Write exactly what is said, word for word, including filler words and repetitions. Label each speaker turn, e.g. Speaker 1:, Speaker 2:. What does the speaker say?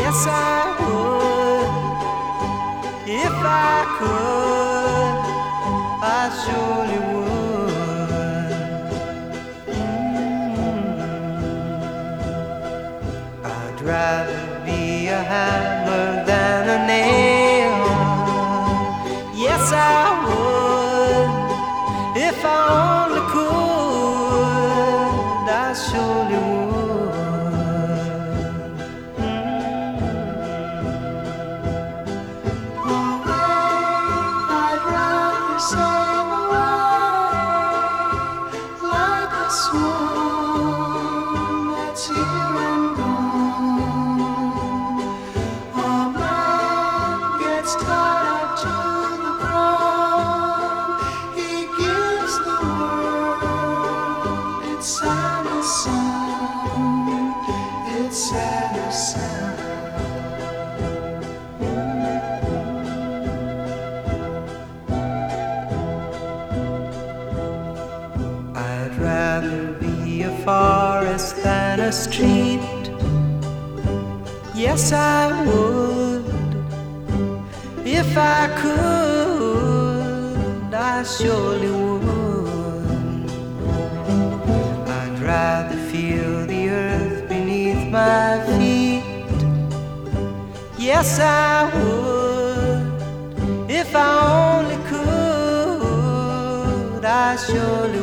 Speaker 1: Yes, I would. If I could, I surely would. Mm. I'd rather be a hammer than a nail. Yes, I would. If I only could, I surely would. I'd rather be a forest than a street. Yes, I would. If I could, I surely would. I'd rather feel the earth beneath my feet. Yes, I would. If I only could, I surely would.